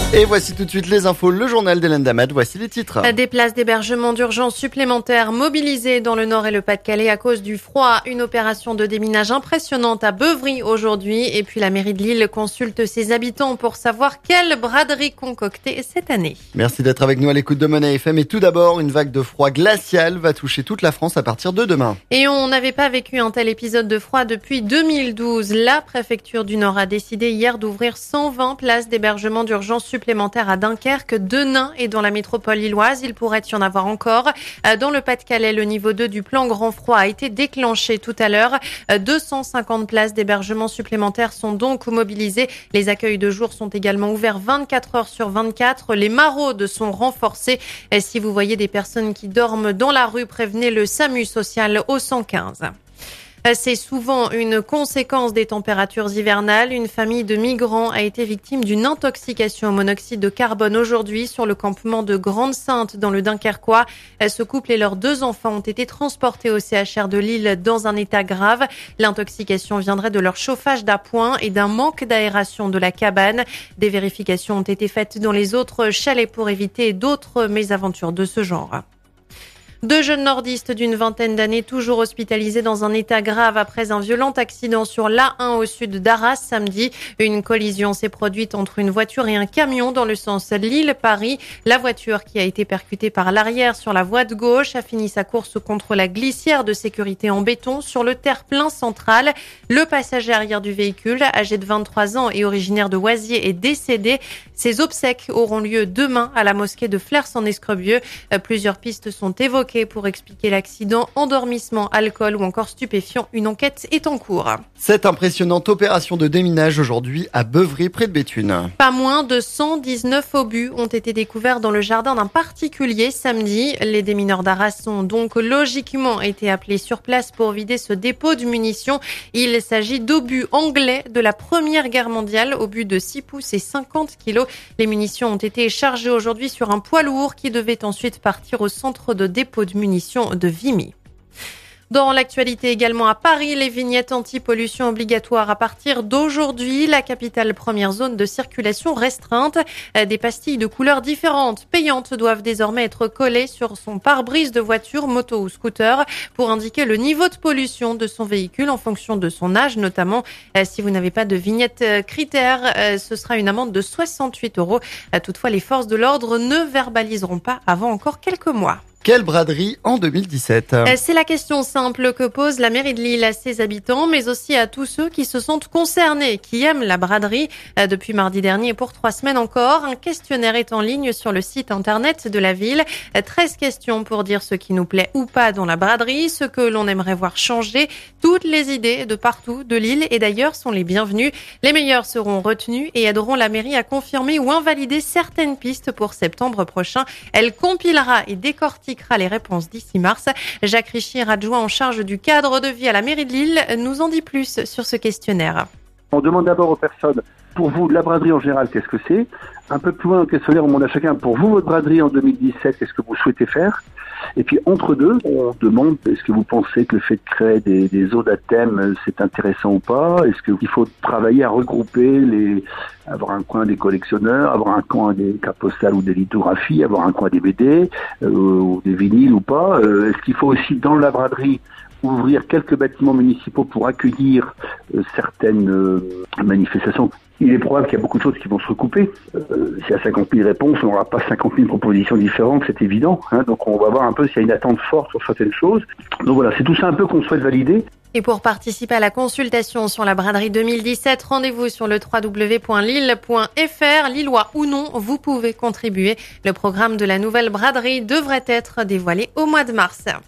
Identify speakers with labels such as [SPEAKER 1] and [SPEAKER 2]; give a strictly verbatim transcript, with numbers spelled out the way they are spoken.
[SPEAKER 1] Et voici tout de suite les infos, le journal d'Hélène Damad. Voici les titres.
[SPEAKER 2] Des places d'hébergement d'urgence supplémentaires mobilisées dans le Nord et le Pas-de-Calais à cause du froid. Une opération de déminage impressionnante à Beuvry aujourd'hui. Et puis la mairie de Lille consulte ses habitants pour savoir quelle braderie concocter cette année.
[SPEAKER 1] Merci d'être avec nous à l'écoute de Money F M. Et tout d'abord, une vague de froid glacial va toucher toute la France à partir de demain.
[SPEAKER 2] Et on n'avait pas vécu un tel épisode de froid depuis deux mille douze. La préfecture du Nord a décidé hier d'ouvrir cent vingt places d'hébergement d'urgence supplémentaires supplémentaires à Dunkerque, Denain et dans la métropole lilloise. Il pourrait y en avoir encore. Dans le Pas-de-Calais, le niveau deux du plan grand froid a été déclenché tout à l'heure. deux cent cinquante places d'hébergement supplémentaires sont donc mobilisées. Les accueils de jour sont également ouverts vingt-quatre heures sur vingt-quatre. Les maraudes sont renforcées. Si vous voyez des personnes qui dorment dans la rue, prévenez le SAMU social au cent quinze. C'est souvent une conséquence des températures hivernales. Une famille de migrants a été victime d'une intoxication au monoxyde de carbone aujourd'hui sur le campement de Grande-Sainte dans le Dunkerquois. Ce couple et leurs deux enfants ont été transportés au C H R de Lille dans un état grave. L'intoxication viendrait de leur chauffage d'appoint et d'un manque d'aération de la cabane. Des vérifications ont été faites dans les autres chalets pour éviter d'autres mésaventures de ce genre. Deux jeunes nordistes d'une vingtaine d'années toujours hospitalisés dans un état grave après un violent accident sur l'A un au sud d'Arras samedi. Une collision s'est produite entre une voiture et un camion dans le sens Lille-Paris. La voiture qui a été percutée par l'arrière sur la voie de gauche a fini sa course contre la glissière de sécurité en béton sur le terre-plein central. Le passager arrière du véhicule, âgé de vingt-trois ans et originaire de Oisier, est décédé. Ses obsèques auront lieu demain à la mosquée de Flers-en-Escrebieux. Plusieurs pistes sont évoquées pour expliquer l'accident, endormissement, alcool ou encore stupéfiant. Une enquête est en cours.
[SPEAKER 1] Cette impressionnante opération de déminage aujourd'hui à Beuvry, près de Béthune.
[SPEAKER 2] Pas moins de cent dix-neuf obus ont été découverts dans le jardin d'un particulier samedi. Les démineurs d'Arras ont donc logiquement été appelés sur place pour vider ce dépôt de munitions. Il s'agit d'obus anglais de la Première Guerre mondiale, obus de six pouces et cinquante kilos. Les munitions ont été chargées aujourd'hui sur un poids lourd qui devait ensuite partir au centre de dépôt de munitions de Vimy. Dans l'actualité également à Paris, les vignettes anti-pollution obligatoires à partir d'aujourd'hui. La capitale, première zone de circulation restreinte. Des pastilles de couleurs différentes, payantes, doivent désormais être collées sur son pare-brise de voiture, moto ou scooter pour indiquer le niveau de pollution de son véhicule en fonction de son âge notamment. Si vous n'avez pas de vignette critère, ce sera une amende de soixante-huit euros. Toutefois, les forces de l'ordre ne verbaliseront pas avant encore quelques mois.
[SPEAKER 1] Quelle braderie en deux mille dix-sept ?
[SPEAKER 2] C'est la question simple que pose la mairie de Lille à ses habitants, mais aussi à tous ceux qui se sentent concernés, qui aiment la braderie. Depuis mardi dernier, pour trois semaines encore, un questionnaire est en ligne sur le site internet de la ville. treize questions pour dire ce qui nous plaît ou pas dans la braderie, ce que l'on aimerait voir changer. Toutes les idées de partout de Lille et d'ailleurs sont les bienvenues. Les meilleures seront retenues et aideront la mairie à confirmer ou invalider certaines pistes pour septembre prochain. Elle compilera et décortiquera les réponses d'ici mars. Jacques Richir, adjoint en charge du cadre de vie à la mairie de Lille, nous en dit plus sur ce questionnaire.
[SPEAKER 3] On demande d'abord aux personnes, pour vous, la braderie en général, qu'est-ce que c'est ? Un peu plus loin, au questionnaire, on demande à chacun, pour vous, votre braderie en deux mille dix-sept, qu'est-ce que vous souhaitez faire ? Et puis, entre deux, on demande, est-ce que vous pensez que le fait de créer des, des zones à thème, c'est intéressant ou pas ? Est-ce qu'il faut travailler à regrouper les, avoir un coin des collectionneurs, avoir un coin des cartes postales ou des lithographies, avoir un coin des B D, euh, ou des vinyles ou pas ? euh, Est-ce qu'il faut aussi, dans la braderie, ouvrir quelques bâtiments municipaux pour accueillir euh, certaines euh, manifestations ? Il est probable qu'il y a beaucoup de choses qui vont se recouper. Euh, s'il y a cinquante mille réponses, on n'aura pas cinquante mille propositions différentes, c'est évident. Hein, donc on va voir un peu s'il y a une attente forte sur certaines choses. Donc voilà, c'est tout ça un peu qu'on souhaite valider.
[SPEAKER 2] Et pour participer à la consultation sur la braderie deux mille dix-sept, rendez-vous sur le w w w point lille point f r. Lillois ou non, vous pouvez contribuer. Le programme de la nouvelle braderie devrait être dévoilé au mois de mars.